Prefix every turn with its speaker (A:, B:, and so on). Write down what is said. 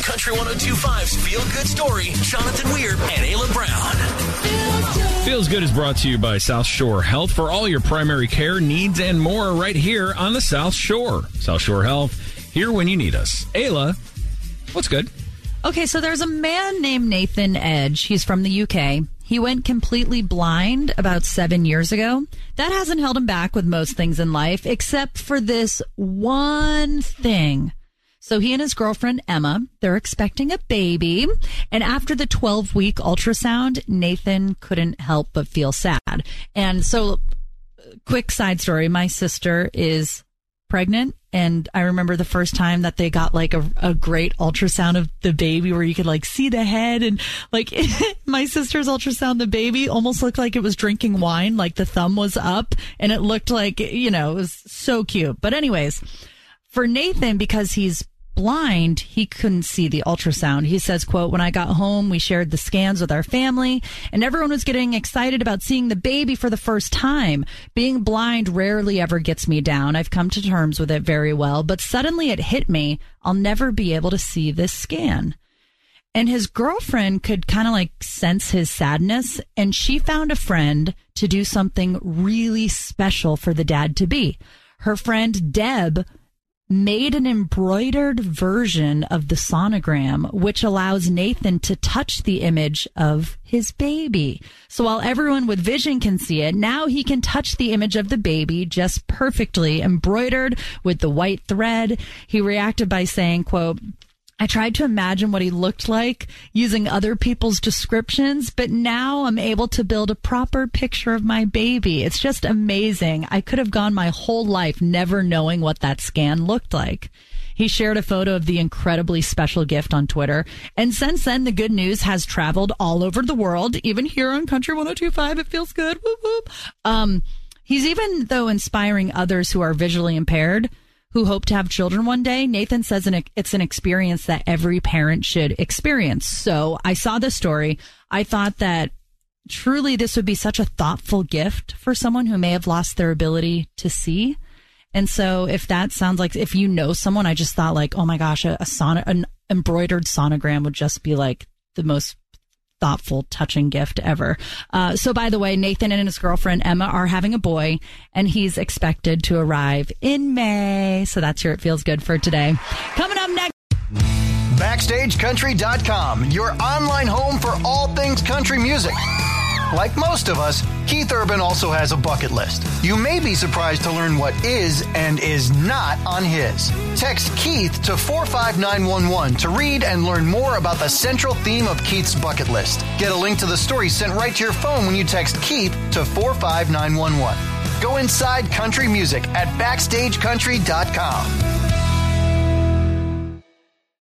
A: Country 102.5's Feel Good Story, Jonathan Weir and Ayla Brown.
B: Feels Good is brought to you by South Shore Health for all your primary care needs and more right here on the South Shore. South Shore Health, here when you need us. Ayla, what's good?
C: Okay, so there's a man named Nathan Edge. He's from the UK. He went completely blind about 7 years ago. That hasn't held him back with most things in life, except for this one thing. So he and his girlfriend, Emma, they're expecting a baby. And after the 12-week ultrasound, Nathan couldn't help but feel sad. And so, quick side story, my sister is pregnant. And I remember the first time that they got like a great ultrasound of the baby where you could like see the head, and like my sister's ultrasound, the baby almost looked like it was drinking wine, like the thumb was up, and it looked like, you know, it was so cute. But anyways, for Nathan, because he's blind, he couldn't see the ultrasound. He says, quote, "When I got home, we shared the scans with our family and everyone was getting excited about seeing the baby for the first time. Being blind rarely ever gets me down. I've come to terms with it very well, but suddenly it hit me. I'll never be able to see this scan." And his girlfriend could kind of like sense his sadness, and she found a friend to do something really special for the dad-to-be. Her friend Deb made an embroidered version of the sonogram, which allows Nathan to touch the image of his baby. So while everyone with vision can see it, now he can touch the image of the baby just perfectly embroidered with the white thread. He reacted by saying, quote, "I tried to imagine what he looked like using other people's descriptions, but now I'm able to build a proper picture of my baby. It's just amazing. I could have gone my whole life never knowing what that scan looked like." He shared a photo of the incredibly special gift on Twitter. And since then, the good news has traveled all over the world, even here on Country 102.5. It feels good. Whoop, whoop. He's even, though, inspiring others who are visually impaired who hope to have children one day. Nathan says it's an experience that every parent should experience. So I saw this story. I thought that truly this would be such a thoughtful gift for someone who may have lost their ability to see. And so if that sounds like, if you know someone, I just thought like, oh my gosh, an embroidered sonogram would just be like the most thoughtful, touching gift ever. So by the way, Nathan and his girlfriend Emma are having a boy, and he's expected to arrive in May. So that's your It Feels Good for today. Coming up next,
D: BackstageCountry.com, your online home for all things country music. Like most of us, Keith Urban also has a bucket list. You may be surprised to learn what is and is not on his. Text Keith to 45911 to read and learn more about the central theme of Keith's bucket list. Get a link to the story sent right to your phone when you text Keith to 45911. Go inside country music at BackstageCountry.com.